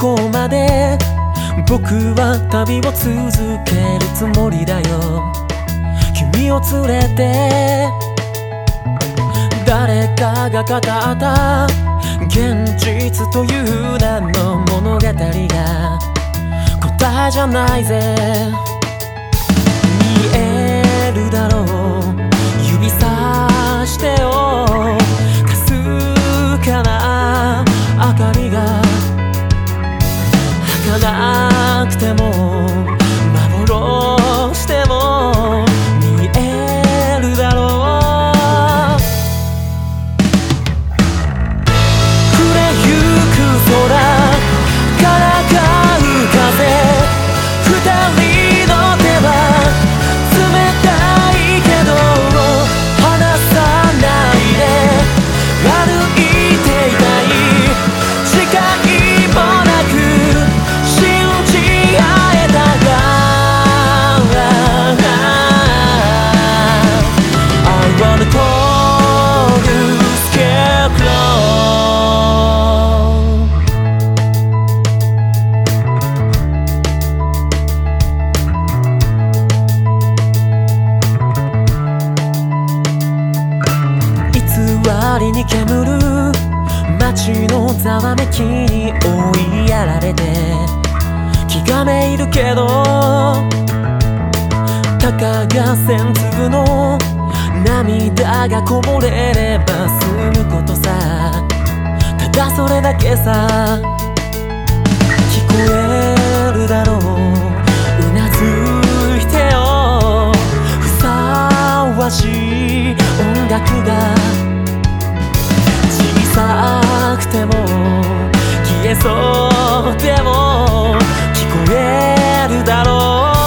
こうまで僕は旅を続けるつもりだよ。君を連れて誰かが語った現実という名の物語が答えじゃないぜ。見えるだろう指さしてよ。かすかな明かりが儚くても幻でも見えるだろう。触れゆく空からかう風、二人の手は冷たいけど離さないで歩いていたい。誓いもなくに煙る街のざわめきに追いやられて気がめいるけどたかが千粒の涙がこぼれれば済むことさ。ただそれだけさ。聞こえるだろううなずいてよ。ふさわしい音楽が小さくても消えそうでも聞こえるだろう。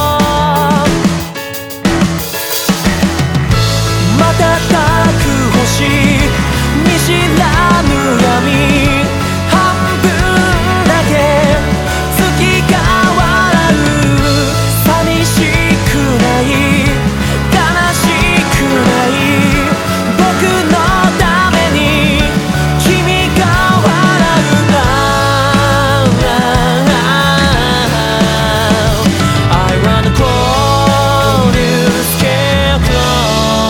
瞬く星見知らぬ闇半分だけ月が笑う。寂しくない悲しくない僕のために君が笑うな。 I wanna call you scarecrow。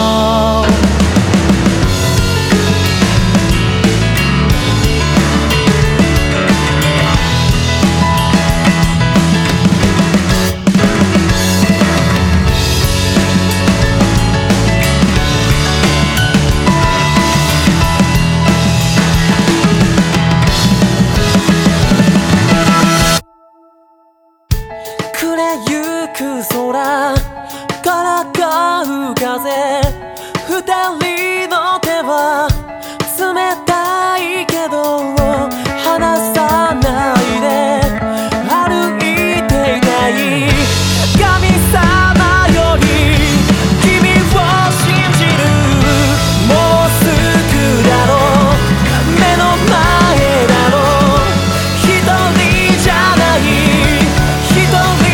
暮れゆく空からかう風、二人の手は冷たいけど離さないで歩いていたい。神様より君を信じる。もうすぐだろう目の前だろう。一人じゃない一人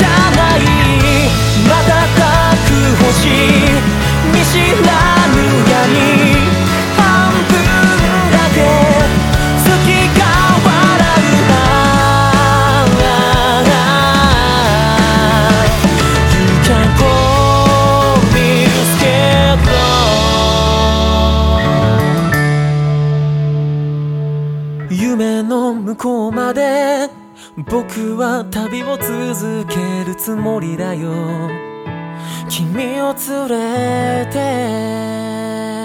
瞬く星見知らぬ闇半分だけ月が笑うな。 You can call me scarecrow。 夢の向こうまで僕は旅を続けるつもりだよ。君を連れて